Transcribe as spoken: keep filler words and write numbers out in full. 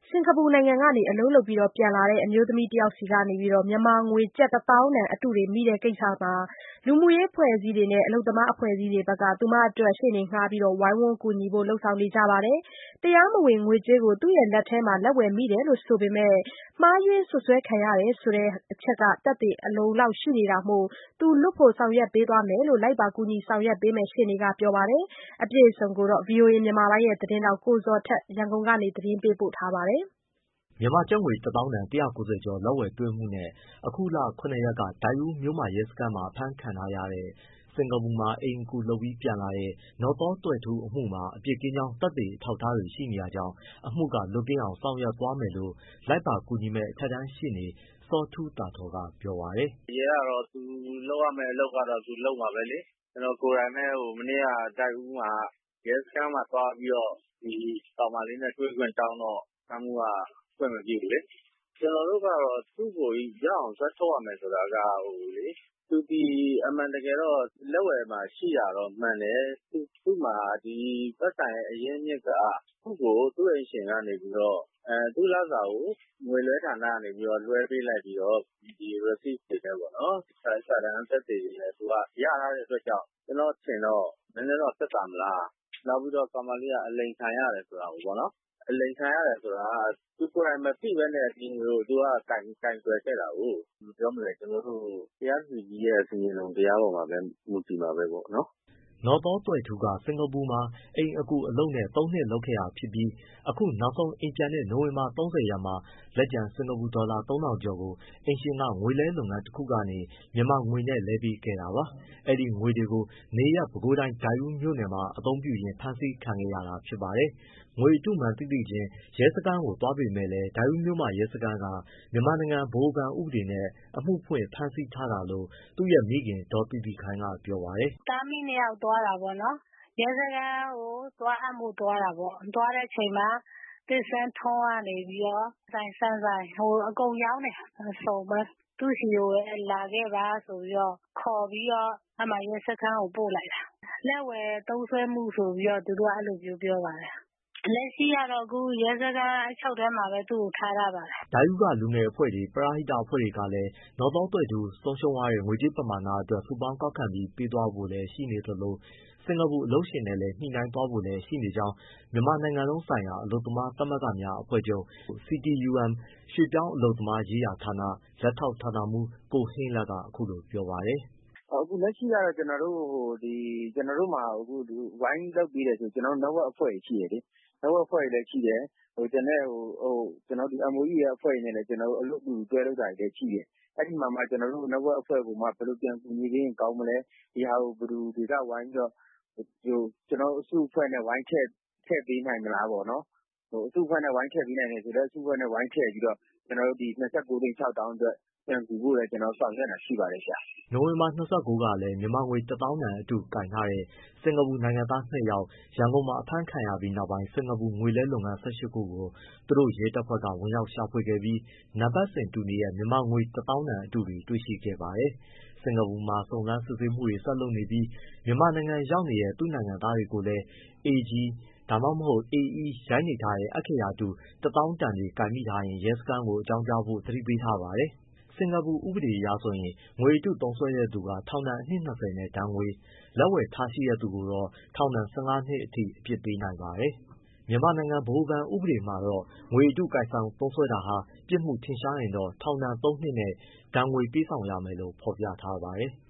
စင်ကာပူနိုင်ငံကနေအလုပ်လုပ်ပြီးပြန်လာတဲ့အမျိုးသမီးတယောက်ဆီကနေမြန်မာငွေကျပ်တသောင်းတန်အတုတွေမိတဲ့ကိစ္စမှာလူမှုရေးအဖွဲ့အစည်းတွေနဲ့အလုပ်သမားအဖွဲ့အစည်းတွေဘက်ကသူမအတွက်ရှေ့နေငှားပြီးဝိုင်းဝန်းကူညီဖို့လုပ်ဆောင်နေကြပါတယ်။တရားမဝင်ငွေကြေးကိုသူ့လက်ထဲမှာလက်ဝယ်မိတယ်လို့ဆိုပေမဲ့မှားယွင်းစွပ်စွဲခံရတယ်ဆိုတဲ့အချက်ကသက်သေအလုံအလောက်ရှိနေတာမို့သူလွတ်ဖို့ဆောင်ရွက်ပေးသွားမယ်လို့လိုက်ပါကူညီဆောင်ရွက်ပေးမယ့်ရှေ့နေကပြောပါတယ်။အပြည့်အစုံကိုဗွီအိုအေမြန်မာပိုင်းရဲ့သတင်းထောက်ကိုဇော်ထက်ရန်ကုန်ကနေသတင်းပေးပို့ထားပါတယ်။မြန်မာကျပ်ငွေတသောင်းတန်၁၉၀ကျော်လက်ဝယ်တွေ့မှုနဲ့အခုလခုနှစ်ရက်ကဒိုက်ဦးမြို့မရဲစခန်းမှာအဖမ်းခံထားရတဲ့စင်ကာပူမှာအိမ်အကူလုပ်ပြီးပြန်လာတဲ့နော်သောသွဲ့ထူးအမှုမှာအပြစ်ကင်းကြောင်းသက်သေအထောက်အထားတွေရှိနေတာကြောင့်အမှုကလွတ်ကင်းအောင်ဆောင်ရွက်သွားမယ်လို့လိုက်ပါကူညီမယ့်အထက်တန်းရှေ့နေစောထူးသာထော်ကပြောပါတယ်။ရဲကတော့သူလုပ်ရမယ့်အလုပ်ကတော့သူလုပ်မှာပဲလေ။ကျွန်တော်ကိုယ်တိုင်ပဲဟိုမနေ့ကဒိုက်ဦးမှာရဲစခန်းမှာသွားပြီးတော့ဒီကောင်မလေးနဲ့တွေ့ခွင့်တောင်းတော့အမှုကဖွင့်မပြဘူးလေ။ကျွန်တော်တို့ကတော့သူ့ကိုရအောင်ဆွဲထုတ်ရမယ်ဆိုတာကဟိုလေသူဒီအမှန်တကယ်တော့လက်ဝယ်မှာရှိတာတော့မှန်တယ်သူသူ့မှာဒီသက်ဆိုင်ရဲ့အရင်းမြစ်ကသူ့ကိုသူ့အိမ်ရှင်ကနေပြီးတော့အဲသူ့လစာကိုငွေလွှဲဌာနကနေပြီးတော့လွှဲပေးလိုက်ပြီးတော့ဒီ receipt တွေနဲ့ပေါ့နော်။စာစာတမ်းသက်သေတွေနဲ့သူကရထားတဲ့အတွက်ကြောင့်ကျွန်တော်ထင်တော့နည်းနည်းတော့သက်သာမလား။နောက်ပြီးတော့ကောင်မလေးကအလိန်ခံရတယ်ဆိုတာကိုပေါ့နော်။အလိန်ခံရတယ်ဆိုတာသူကိုယ်တိုင်မသိဘဲနဲ့ဒီလိုသူကကင်ကင်ဆွဲခဲ့တာကိုပြောမလဲကျွန်တော်တို့တရားသူကြီးရဲ့အစီအစဉ်တရားပေါ်မှာပဲမူတည်မှာပဲပေါ့နော်။နော်သောသွဲ့ထူးကစင်ကာပူမှာအိမ်အကူအလုပ်နဲ့သုံးနှစ်လုပ်ခဲ့တာဖြစ်ပြီးအခုနောက်ဆုံးအိမ်ပြန်တဲ့နိုဝင်ဘာ၃၀ရက်မှာလက်ကျန်စင်ကာပူဒေါ်လာသုံးထောင်ကျော်ကိုအိမ်ရှင်ကငွေလဲလုပ်ငန်းတစ်ခုကနေမြန်မာငွေနဲ့လဲပေးခဲ့တာပါ။အဲဒီငွေတွေကိုနေရပ်ပဲခူးတိုင်းဒိုက်ဦးမြို့နယ်မှာအသုံးပြုရင်းဖမ်းဆီးခံခဲ့ရတာဖြစ်ပါတယ်။ငွေအတုမှန်သိသိချင်းရဲစခန်းကိုသွားပေမဲ့လည်းဒိုက်ဦးမြို့မရဲစခန်းကမြန်မာနိုင်ငံဗဟိုဘဏ်ဥပဒေနဲ့အမှုဖွင့်ဖမ်းဆီးထားတာလို့သူ့ရဲ့မိခင်ဒေါ်သီသီခိုင်ကပြောပါတယ်။သားမီးနှစ်ယောက်သွားတာပေါ့နော်။ရဲစခန်းကိုသွားအပ်မှုသွားတာပေါ့။သွားတဲ့အချိန်မှာသစ်ဆန်းထွန်းကနေပြီးတော့ဆိုင်ဆန်းဆိုင်ဟိုအကုန်ရောင်းတယ်စုံပဲသူ့စီကိုလာခဲ့ပါဆိုပြီးတော့ခေါ်ပြီးတော့အမှရဲစခန်းကိုပို့လိုက်တာလက်ဝယ်သုံးဆွဲမှုဆိုပြီးတော့သူတို့အဲ့လိုပြောပြောပါတယ်လက်ရှိကတော့အခုရဲစခန်းအချုပ်ထဲမှာပဲသူ့ကိုထားရပါတယ်။ဒိုက်ဦးကလူငယ်အဖွဲ့တွေပရဟိတအဖွဲ့တွေကလည်းနော်သောသွဲ့ထူးဆုံးရှုံးသွားတဲ့ငွေကြေးပမာဏအတွက်စုပေါင်းကောက်ခံပြီးပေးသွားဖို့လည်းရှိနေသလိုစင်ကာပူအလုပ်ရှင်နဲ့လည်းညှိနှိုင်းသွားဖို့လည်းရှိနေကြောင်းမြန်မာနိုင်ငံလုံးဆိုင်ရာအလုပ်သမားသမဂ္ဂများအဖွဲ့ချုပ် စီ တီ ယူ အမ် ရွှေ့ပြောင်းအလုပ်သမားရေးရာဌာနလက်ထောက်ဌာနမှူးကိုဟိန်းလတ်ကအခုလိုပြောပါတယ်။အခုလက်ရှိကတော့ကျွန်တော်တို့ဟိုဒီကျွန်တော်တို့မှာအခုဝိုင်းလုပ်ပြီးတယ်ဆိုကျွန်တော်တို့ network အဖွဲ့ရှိရလေ။ network အဖွဲ့လည်းရှိတယ်ဟိုကျွန်တော်ဟိုဟိုကျွန်တော်ဒီ M O E ရဲ့အဖွဲ့နဲ့လည်းကျွန်တော်တို့အလုပ်တူတွဲလုပ်တာလည်းရှိတယ်။အဲ့ဒီမှာမှကျွန်တော်တို့ network အဖွဲ့ကမှဘယ်လိုပြန်ကူညီပေးရင်ကောင်းမလဲဒီဟာကိုဘယ်သူတွေကဝိုင်းပြီးတော့ဟိုကျွန်တော်အစုအဖွဲ့နဲ့ဝိုင်းထည့်ထည့်ပေးနိုင်မလားပေါ့နော်။ဟိုအစုအဖွဲ့နဲ့ဝိုင်းထည့်ပေးနိုင်တယ်ဆိုတော့အစုအဖွဲ့နဲ့ဝိုင်းထည့်ပြီးတော့ကျွန်တော်တို့ဒီ၂၉သိန်း၆သောင်းအတွက်ပြန်ကူဖို့လည်းကျွန်တော်ဆောင်ရွက်တာရှိပါတယ်ဗျ။နိုဝင်ဘာ၂၉ကလည်းမြန်မာငွေတသောင်းတန်အတုကိုင်ထားတဲ့စင်ကာပူနိုင်ငံသားနှစ်ယောက်ရန်ကုန်မှာအဖမ်းခံရပြီးနောက်ပိုင်းစင်ကာပူငွေလဲလုပ်ငန်း၁၈ခုကိုသူတို့ရဲတပ်ဖွဲ့ကဝင်ရောက်ရှာဖွေခဲ့ပြီးနံပတ်စဉ်တူနေတဲ့မြန်မာငွေတသောင်းတန်အတုတွေတွေ့ရှိခဲ့ပါတယ်။စင်ကာပူမှာစုံစမ်းစစ်ဆေးမှုတွေဆက်လုပ်နေပြီးမြန်မာနိုင်ငံရောက်နေတဲ့သူ့နိုင်ငံသားတွေကိုလည်း အေ ဂျီ ဒါမှမဟုတ် အေ အီး ရိုက်နှိပ်ထားတဲ့အက္ခရာတူတသောင်းတန်တွေကိုင်မိထားရင်ရဲစခန်းကိုအကြောင်းကြားဖို့သတိပေးထားပါတယ်။စင်ကာပူဥပဒေအရဆိုရင်ငွေအတုသုံးစွဲတဲ့သူကထောင်ဒဏ်အနှစ်၂၀နဲ့ဒဏ်ငွေလက်ဝယ်ထားရှိတဲ့သူကိုတော့ထောင်ဒဏ်၁၅နှစ်အထိအပြစ်ပေးနိုင်ပါတယ်။မြန်မာနိုင်ငံဗဟိုဘဏ်ဥပဒေမှာတော့ငွေအတုကိုင်ဆောင်သုံးစွဲတာဟာပြစ်မှုထင်ရှားရင်တော့ထောင်ဒဏ်သုံးနှစ်နဲ့ဒဏ်ငွေပေးဆောင်ရမယ်လို့ဖော်ပြထားပါတယ်။